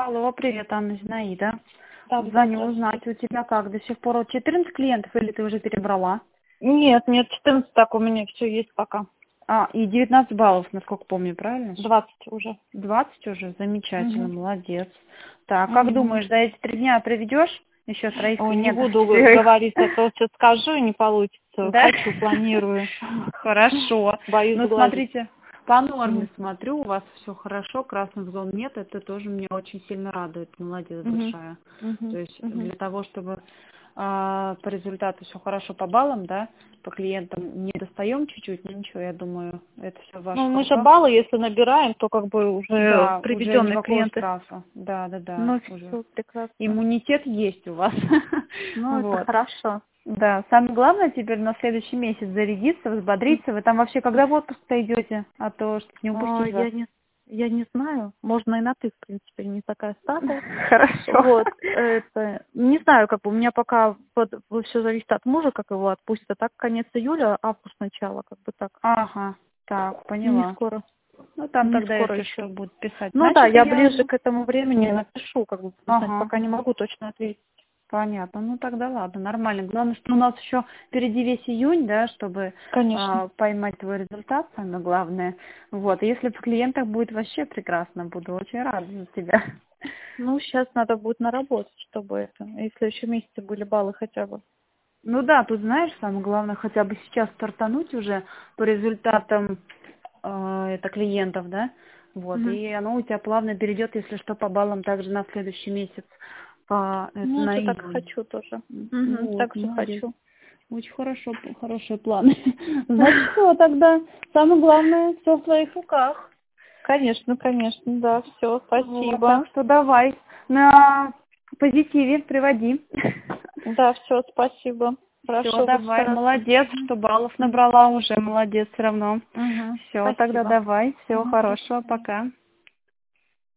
Алло, привет, Анна, Зинаида. Да, Звоню здравствуйте. узнать, у тебя как, до сих пор вот 14 клиентов или ты уже перебрала? Нет, 14 так у меня все есть пока. И 19 баллов, насколько помню, правильно? 20 уже. 20 уже? Замечательно, Мгм. молодец. Так, как Мгм. думаешь, за эти 3 дня проведешь еще троих Ой, не клиентов, буду четверых? говорить, а то сейчас скажу и не получится. Да? Хочу, планирую. Хорошо. Боюсь Ну, сглазить. смотрите, по норме Мгм. смотрю, у вас все хорошо, красных зон нет, это тоже меня очень сильно радует, молодец Мгм. большая. То Мгм. есть Мгм. для того, чтобы по результату все хорошо по баллам, да, по клиентам не достаем чуть-чуть, но ничего, я думаю, это все в Ну, ваших мы же руках. баллы, если набираем, то как бы уже Да, уже приведенные никакого клиенты. штрафа. Да, да, да, Ну, уже. все прекрасно. Иммунитет есть у вас. Ну, это Вот. хорошо. Да, самое главное теперь на следующий месяц зарядиться, взбодриться. Вы там вообще когда в отпуск-то идете? А то, чтобы не упустить вас. Я не знаю. Можно и на ты, в принципе, не такая старая. Хорошо. Вот, это, не знаю, как бы, у меня пока все зависит от мужа, как его отпустят, а так конец июля, август начало, как бы так. Ага, так, Не поняла. скоро, Ну, там не тогда, скоро если еще. что, будут писать. Ну да, Значит, я я... ближе к этому времени напишу, как бы, знать, Ага, пока не могу точно ответить. понятно. Ну, тогда ладно, нормально. Главное, что у нас еще впереди весь июнь, да, чтобы Конечно. поймать твой результат, самое главное. Вот, и если в клиентах будет вообще прекрасно, буду очень рада за тебя. Ну, сейчас надо будет наработать, чтобы это, и в следующем месяце были баллы хотя бы. Ну да, тут знаешь, самое главное хотя бы сейчас стартануть уже по результатам это клиентов, да, вот, Мгм. и оно у тебя плавно перейдет, если что, по баллам также на следующий месяц, это Ну, на уже так июнь. хочу тоже. Мгм, Вот, так же молодец. хочу. Очень хорошо, хорошие планы. Значит, все, тогда самое главное, все в твоих руках. Конечно, конечно, да, все, Вот, так спасибо. что давай на позитиве приводи. Да, все, спасибо. Все, Хорошо, буду давай, стараться. молодец, что баллов набрала уже, молодец все равно. Угу. Все, тогда Спасибо. давай, всего Угу, до хорошего, свидания. пока.